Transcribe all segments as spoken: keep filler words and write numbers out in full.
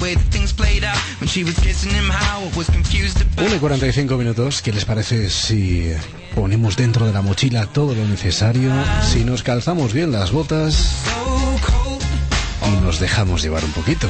una y cuarenta y cinco minutos. ¿Qué les parece si ponemos dentro de la mochila todo lo necesario, si nos calzamos bien las botas y nos dejamos llevar un poquito?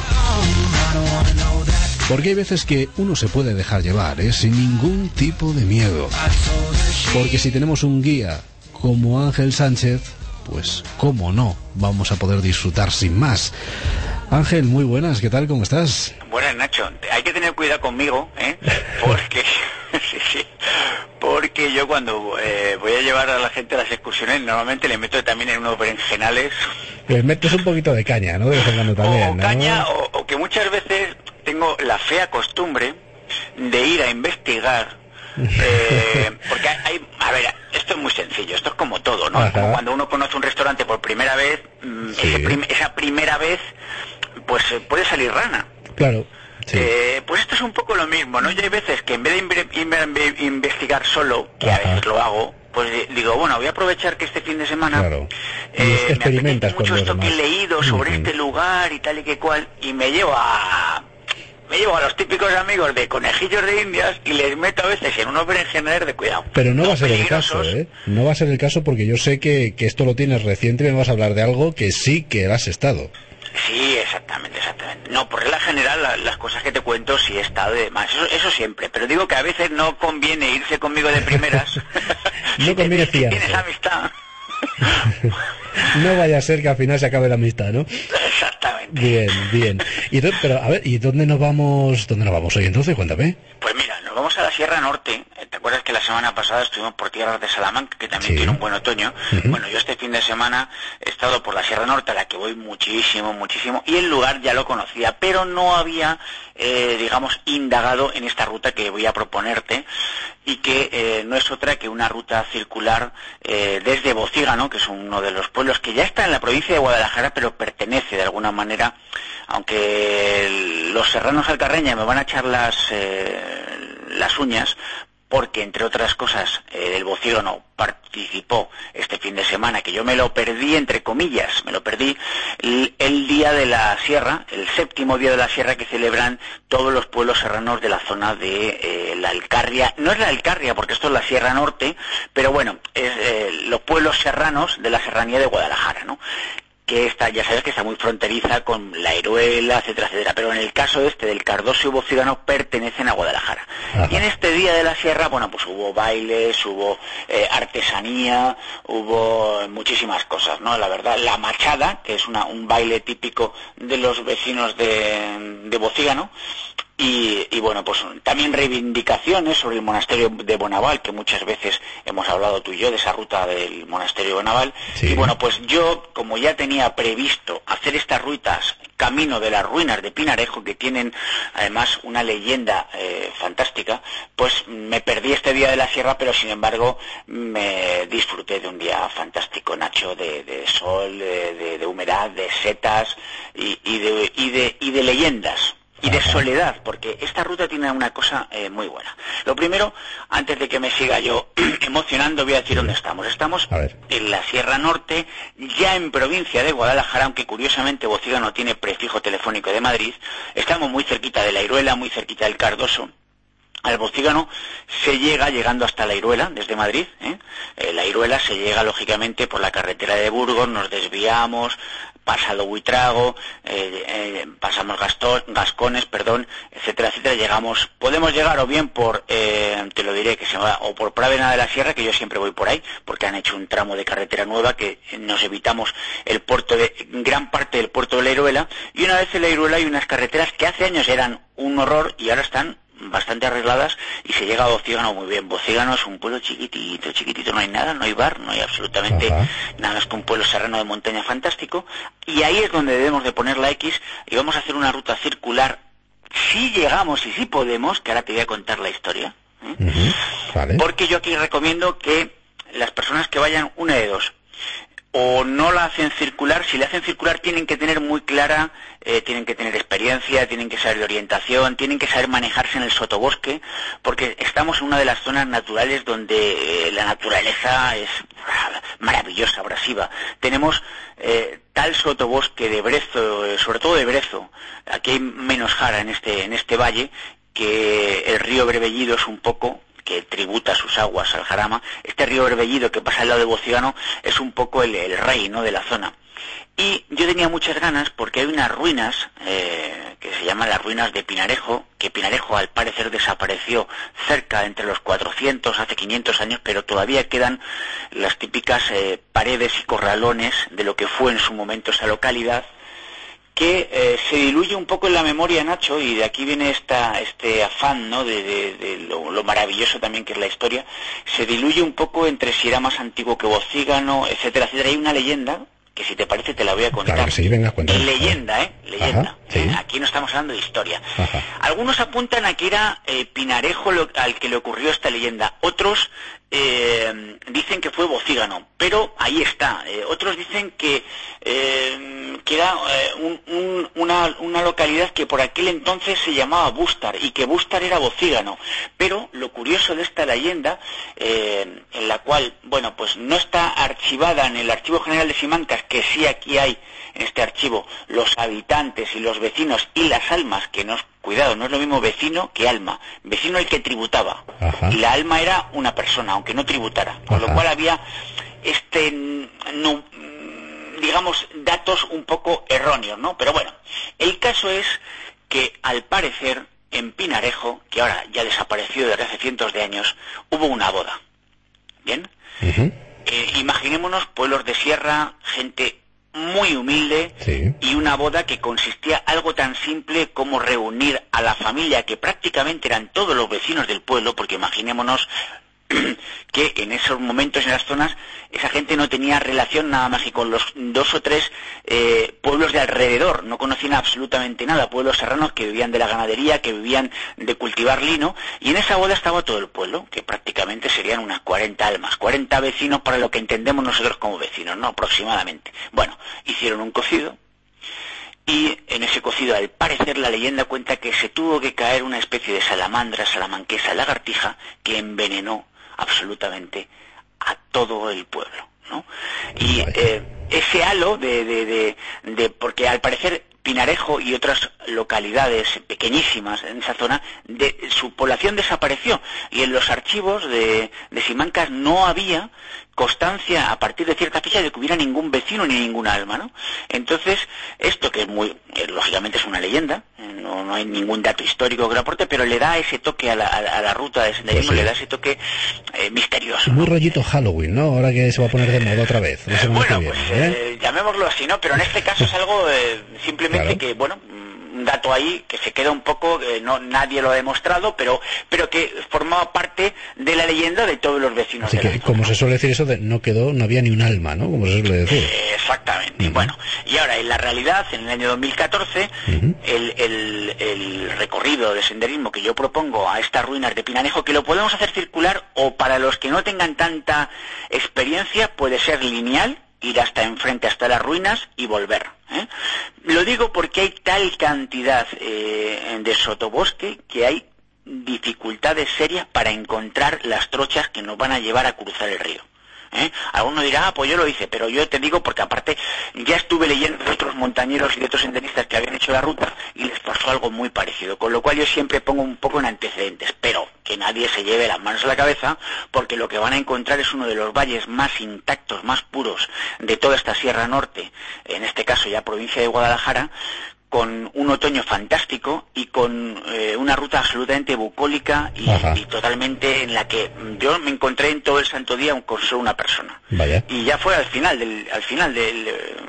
Porque hay veces que uno se puede dejar llevar, ¿eh? Sin ningún tipo de miedo. Porque si tenemos un guía como Ángel Sánchez, pues cómo no, vamos a poder disfrutar sin más. Ángel, muy buenas, ¿qué tal? ¿Cómo estás? Buenas, Nacho. Hay que tener cuidado conmigo, ¿eh? Porque, sí, sí, porque yo cuando eh, voy a llevar a la gente a las excursiones, normalmente le meto también en unos berenjenales. Les metes un poquito de caña, ¿no? De vez en cuando también, o ¿no? caña, o, o que muchas veces tengo la fea costumbre de ir a investigar. Eh, porque hay, a ver, esto es muy sencillo, esto es como todo, ¿no? Es como cuando uno conoce un restaurante por primera vez, sí. ese prim, esa primera vez, pues eh, puede salir rana. Claro. Sí. Eh, pues esto es un poco lo mismo, ¿no? Y hay veces que en vez de inve, inve, investigar solo, que Ajá. a veces lo hago, pues digo, bueno, voy a aprovechar que este fin de semana claro. eh, y experimentas me apetece mucho esto demás. que he leído sobre uh-huh. este lugar y tal y que cual, y me llevo a... Me llevo a los típicos amigos de conejillos de indias y les meto a veces en unos berenjenales de cuidado. Pero no, no va a ser el caso, ¿eh? No va a ser el caso porque yo sé que, que esto lo tienes reciente y me vas a hablar de algo que sí que has estado. Sí, exactamente, exactamente. No, por regla general, la, las cosas que te cuento sí he estado y demás. Eso, eso siempre. Pero digo que a veces no conviene irse conmigo de primeras. no si conviene te, si tienes amistad. No vaya a ser que al final se acabe la amistad, ¿no? Exactamente. Bien, bien. Y do, pero a ver, ¿y dónde nos vamos? ¿Dónde nos vamos hoy entonces? Cuéntame. Pues mira, nos vamos a la Sierra Norte. ¿Te acuerdas que la semana pasada estuvimos por tierras de Salamanca, que también sí. tiene un buen otoño? Uh-huh. Bueno, yo este fin de semana he estado por la Sierra Norte, a la que voy muchísimo, muchísimo, y el lugar ya lo conocía, pero no había, eh, digamos, indagado en esta ruta que voy a proponerte, y que eh, no es otra que una ruta circular eh, desde Bocígano, que es uno de los pueblos que ya está en la provincia de Guadalajara, pero pertenece de alguna manera, aunque los serranos alcarreña me van a echar las, eh, las uñas, porque entre otras cosas eh, el Bocígano participó este fin de semana, que yo me lo perdí entre comillas, me lo perdí el, el día de la sierra, el séptimo día de la sierra que celebran todos los pueblos serranos de la zona de eh, la Alcarria. No es la Alcarria porque esto es la Sierra Norte, pero bueno, es eh, los pueblos serranos de la serranía de Guadalajara, ¿no? Que está, ya sabes que está muy fronteriza con la Iruela, etcétera, etcétera, pero en el caso este del Cardoso y Bocígano pertenecen a Guadalajara. Ajá. Y en este día de la sierra, bueno, pues hubo bailes, hubo eh, artesanía, hubo muchísimas cosas, ¿no? La verdad, la machada, que es una, un baile típico de los vecinos de, de Bocígano, Y, y bueno, pues también reivindicaciones sobre el monasterio de Bonaval, que muchas veces hemos hablado tú y yo de esa ruta del monasterio de Bonaval. Sí. Y bueno, pues yo, como ya tenía previsto hacer estas rutas camino de las ruinas de Pinarejo, que tienen además una leyenda eh, fantástica, pues me perdí este día de la sierra, pero sin embargo me disfruté de un día fantástico, Nacho, de, de sol, de, de, de humedad, de setas y, y, de, y, de, y de leyendas. Y de soledad, porque esta ruta tiene una cosa eh, muy buena. Lo primero, antes de que me siga yo emocionando, voy a decir dónde estamos. Estamos en la Sierra Norte, ya en provincia de Guadalajara, aunque curiosamente Bocígano tiene prefijo telefónico de Madrid. Estamos muy cerquita de la Iruela, muy cerquita del Cardoso. Al Bocígano se llega, llegando hasta la Iruela, desde Madrid, ¿eh? Eh, la Iruela se llega, lógicamente, por la carretera de Burgos, nos desviamos, pasado Buitrago, eh, eh, pasamos Gastón, Gascones, perdón, etcétera, etcétera, llegamos, podemos llegar o bien por, eh, te lo diré, que se va, o por Pravena de la Sierra, que yo siempre voy por ahí, porque han hecho un tramo de carretera nueva que nos evitamos el puerto de, gran parte del puerto de la Iruela, y una vez en la Iruela hay unas carreteras que hace años eran un horror y ahora están bastante arregladas y se llega a Bocígano muy bien. Bocígano es un pueblo chiquitito, chiquitito, no hay nada, no hay bar, no hay absolutamente Ajá. nada más que un pueblo serrano de montaña fantástico, y ahí es donde debemos de poner la X y vamos a hacer una ruta circular, si llegamos y si podemos, que ahora te voy a contar la historia, ¿eh? Uh-huh. Vale. Porque yo aquí recomiendo que las personas que vayan, una de dos, o no la hacen circular. Si la hacen circular tienen que tener muy clara, eh, tienen que tener experiencia, tienen que saber de orientación, tienen que saber manejarse en el sotobosque, porque estamos en una de las zonas naturales donde eh, la naturaleza es maravillosa, abrasiva. Tenemos eh, tal sotobosque de brezo, eh, sobre todo de brezo, aquí hay menos jara en este, en este valle, que el río Brebellido es un poco, que tributa sus aguas al Jarama. Este río Brebellido que pasa al lado de Bocígano es un poco el, el rey, ¿no?, de la zona. Y yo tenía muchas ganas porque hay unas ruinas eh, que se llaman las ruinas de Pinarejo, que Pinarejo al parecer desapareció cerca entre los cuatrocientos, hace quinientos años, pero todavía quedan las típicas eh, paredes y corralones de lo que fue en su momento esa localidad, que eh, se diluye un poco en la memoria, Nacho, y de aquí viene esta, este afán, ¿no?, de, de, de lo, lo maravilloso también que es la historia. Se diluye un poco entre si era más antiguo que Bocígano, etcétera, etcétera. Hay una leyenda que, si te parece, te la voy a contar. Claro que sí, venga, cuéntame. Leyenda, ¿eh? Leyenda. Ajá, sí. ¿eh? Aquí no estamos hablando de historia. Ajá. Algunos apuntan a que era eh, Pinarejo lo, al que le ocurrió esta leyenda. Otros eh, dicen que fue Bocígano, pero ahí está. Eh, otros dicen que, eh, que era eh, un, un, una, una localidad que por aquel entonces se llamaba Bústar, y que Bústar era Bocígano. Pero lo curioso de esta leyenda, eh, en la cual, bueno, pues no está archivada en el Archivo General de Simancas, que sí aquí hay en este archivo los habitantes y los vecinos y las almas, que no, cuidado, no es lo mismo vecino que alma. Vecino el que tributaba. Ajá. Y la alma era una persona, aunque no tributara. Con Ajá. lo cual había este, no, digamos, datos un poco erróneos, ¿no? Pero bueno, el caso es que al parecer en Pinarejo, que ahora ya desapareció desde hace cientos de años, hubo una boda. ¿Bien? Uh-huh. Eh, imaginémonos pueblos de sierra, gente muy humilde, sí. y una boda que consistía algo tan simple como reunir a la familia, que prácticamente eran todos los vecinos del pueblo, porque imaginémonos que en esos momentos, en las zonas, esa gente no tenía relación nada más que con los dos o tres eh, pueblos de alrededor, no conocían absolutamente nada, pueblos serranos que vivían de la ganadería, que vivían de cultivar lino, y en esa boda estaba todo el pueblo, que prácticamente serían unas cuarenta almas, cuarenta vecinos para lo que entendemos nosotros como vecinos, ¿no?, aproximadamente. Bueno, hicieron un cocido, y en ese cocido, al parecer, la leyenda cuenta que se tuvo que caer una especie de salamandra, salamanquesa, lagartija, que envenenó absolutamente a todo el pueblo, ¿no? Y eh, ese halo de, de, de, de, porque al parecer Pinarejo y otras localidades pequeñísimas en esa zona, de, su población desapareció, y en los archivos de, de Simancas no había constancia a partir de cierta fecha de que hubiera ningún vecino ni ninguna alma, ¿no? Entonces, esto que es muy, eh, lógicamente es una leyenda, no, no hay ningún dato histórico que lo aporte, pero le da ese toque a la, a, a la ruta de senderismo, pues sí. le da ese toque eh, misterioso. Muy rollito Halloween, ¿no? Ahora que se va a poner de moda otra vez. No sé eh, bueno, bien, pues ¿eh? eh, llamémoslo así, ¿no? Pero en este caso es algo eh, simplemente claro. que, bueno, un dato ahí que se queda un poco, eh, no nadie lo ha demostrado, pero pero que formaba parte de la leyenda de todos los vecinos. Así de que, la zona. Como se suele decir eso de no quedó, no había ni un alma, ¿no? Como se suele decir. Eh, exactamente. Uh-huh. Bueno, y ahora en la realidad, en el año dos mil catorce, uh-huh. el, el, el recorrido de senderismo que yo propongo a estas ruinas de Pinarejo, que lo podemos hacer circular, o para los que no tengan tanta experiencia, puede ser lineal, ir hasta enfrente, hasta las ruinas y volver. ¿eh? Lo digo porque hay tal cantidad eh, de sotobosque que hay dificultades serias para encontrar las trochas que nos van a llevar a cruzar el río. ¿Eh? Alguno dirá, ah, pues yo lo hice, pero yo te digo porque aparte ya estuve leyendo de otros montañeros y de otros senderistas que habían hecho la ruta y les pasó algo muy parecido, con lo cual yo siempre pongo un poco en antecedentes, pero que nadie se lleve las manos a la cabeza, porque lo que van a encontrar es uno de los valles más intactos, más puros de toda esta Sierra Norte, en este caso ya provincia de Guadalajara, con un otoño fantástico y con eh, una ruta absolutamente bucólica y, y totalmente en la que yo me encontré en todo el santo día con solo una persona. Vaya. Y ya fue al final del, al final del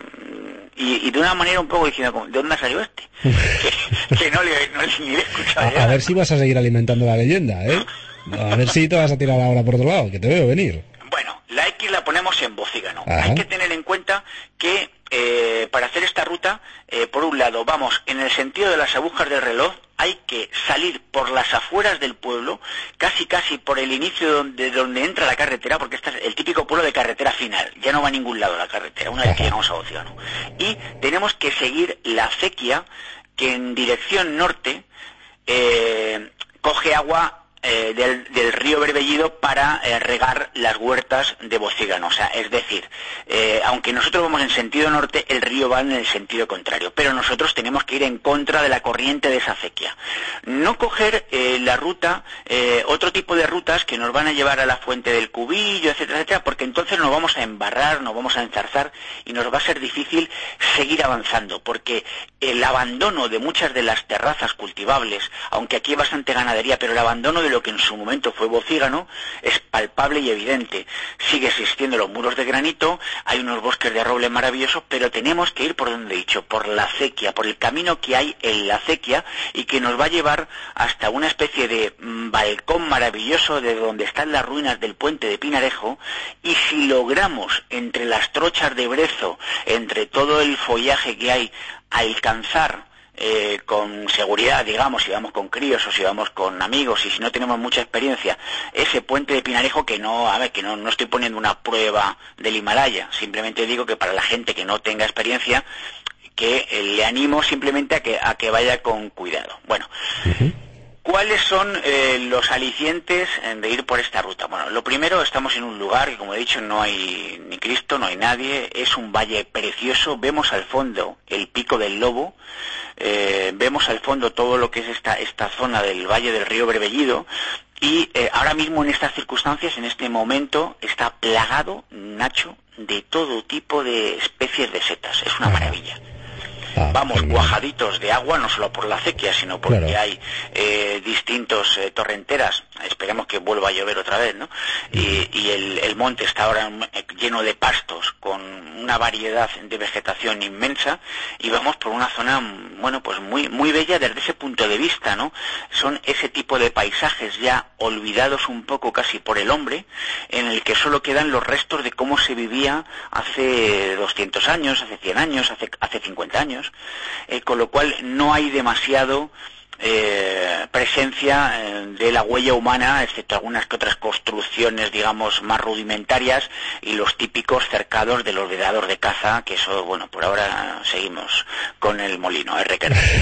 y, y de una manera un poco diciendo, ¿de dónde ha salido este? que, que no le no, ni le he escuchado. A, a ver si vas a seguir alimentando la leyenda, ¿eh? A ver si te vas a tirar ahora por otro lado, que te veo venir. Bueno, la X la ponemos en Bocígano. Ajá. Hay que tener en cuenta que eh, para hacer esta ruta, eh, por un lado, vamos en el sentido de las agujas del reloj, hay que salir por las afueras del pueblo, casi casi por el inicio de donde, de donde entra la carretera, porque este es el típico pueblo de carretera final, ya no va a ningún lado la carretera, una vez que llegamos a Océano. Y tenemos que seguir la acequia que en dirección norte eh, coge agua Eh, del, del río Berbellido para eh, regar las huertas de Bocígano. O sea, es decir, eh, aunque nosotros vamos en sentido norte, el río va en el sentido contrario, pero nosotros tenemos que ir en contra de la corriente de esa acequia. No coger eh, la ruta, eh, otro tipo de rutas que nos van a llevar a la fuente del Cubillo, etcétera, etcétera, porque entonces nos vamos a embarrar, nos vamos a enzarzar y nos va a ser difícil seguir avanzando, porque el abandono de muchas de las terrazas cultivables, aunque aquí hay bastante ganadería, pero el abandono de lo que en su momento fue Bocígano es palpable y evidente. Sigue existiendo los muros de granito, hay unos bosques de roble maravillosos, pero tenemos que ir por donde he dicho, por la acequia, por el camino que hay en la acequia y que nos va a llevar hasta una especie de mm, balcón maravilloso de donde están las ruinas del puente de Pinarejo, y si logramos entre las trochas de brezo, entre todo el follaje que hay, alcanzar Eh, con seguridad, digamos, si vamos con críos o si vamos con amigos y si no tenemos mucha experiencia, ese puente de Pinarejo, que no, a ver, que no, no estoy poniendo una prueba del Himalaya, simplemente digo que para la gente que no tenga experiencia, que eh, le animo simplemente a que, a que vaya con cuidado. Bueno, uh-huh. ¿Cuáles son eh, los alicientes de ir por esta ruta? Bueno, lo primero, estamos en un lugar que, como he dicho, no hay ni Cristo, no hay nadie, es un valle precioso, vemos al fondo el Pico del Lobo, eh, vemos al fondo todo lo que es esta, esta zona del valle del río Berbellido, y eh, ahora mismo en estas circunstancias, en este momento, está plagado, Nacho, de todo tipo de especies de setas, es una maravilla. Ah, Vamos cuajaditos de agua, no solo por la acequia, sino porque claro. hay eh, distintos eh, torrenteras, esperemos que vuelva a llover otra vez, ¿no? Y, y el, el monte está ahora lleno de pastos, con una variedad de vegetación inmensa, y vamos por una zona, bueno, pues muy muy bella desde ese punto de vista, ¿no? Son ese tipo de paisajes ya olvidados un poco casi por el hombre, en el que solo quedan los restos de cómo se vivía hace doscientos años, hace cien años, hace, hace cincuenta años. Eh, con lo cual no hay demasiado eh, presencia eh, de la huella humana, excepto algunas que otras construcciones, digamos, más rudimentarias, y los típicos cercados de los vedados de caza, que eso, bueno, por ahora seguimos con el molino, ¿eh?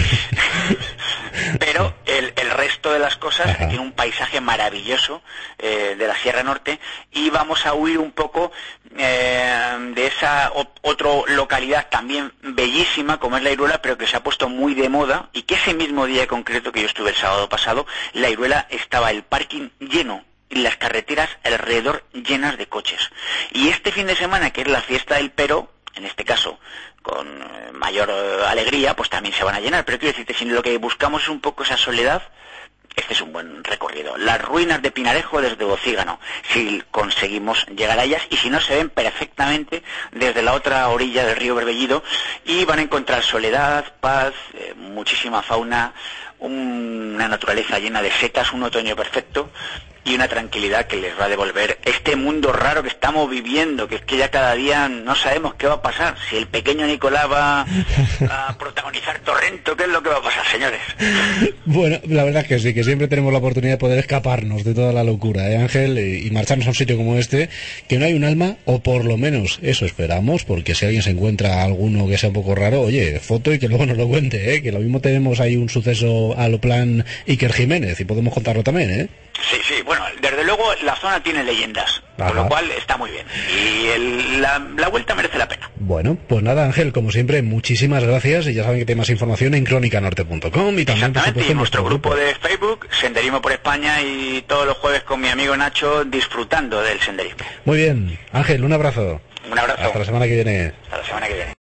Pero el, el resto de las cosas tiene un paisaje maravilloso eh, de la Sierra Norte, y vamos a huir un poco eh, de esa o, otra localidad también bellísima como es La Iruela, pero que se ha puesto muy de moda, y que ese mismo día concreto que yo estuve el sábado pasado, La Iruela estaba el parking lleno y las carreteras alrededor llenas de coches. Y este fin de semana, que es la fiesta del Pero, en este caso con eh, mayor eh, alegría, pues también se van a llenar. Pero quiero decirte, si lo que buscamos es un poco esa soledad, este es un buen recorrido. Las ruinas de Pinarejo desde Bocígano, si conseguimos llegar a ellas, y si no, se ven perfectamente desde la otra orilla del río Berbellido, y van a encontrar soledad, paz, eh, muchísima fauna, un, una naturaleza llena de setas, un otoño perfecto, y una tranquilidad que les va a devolver este mundo raro que estamos viviendo, que es que ya cada día no sabemos qué va a pasar. Si el pequeño Nicolás va a protagonizar Torrento, ¿qué es lo que va a pasar, señores? Bueno, la verdad es que sí, que siempre tenemos la oportunidad de poder escaparnos de toda la locura, ¿eh, Ángel? Y marcharnos a un sitio como este, que no hay un alma, o por lo menos eso esperamos, porque si alguien se encuentra alguno que sea un poco raro, oye, foto y que luego nos lo cuente, ¿eh? Que lo mismo tenemos ahí un suceso a lo plan Iker Jiménez y podemos contarlo también, ¿eh? Sí, sí, bueno, desde luego la zona tiene leyendas, Ajá. con lo cual está muy bien, y el, la, la vuelta merece la pena. Bueno, pues nada, Ángel, como siempre, muchísimas gracias, y ya saben que tiene más información en crónica norte punto com, y también, Exactamente, por supuesto, y nuestro grupo, grupo de Facebook, Senderismo por España, y todos los jueves con mi amigo Nacho disfrutando del senderismo. Muy bien, Ángel, un abrazo. Un abrazo. Hasta la semana que viene. Hasta la semana que viene.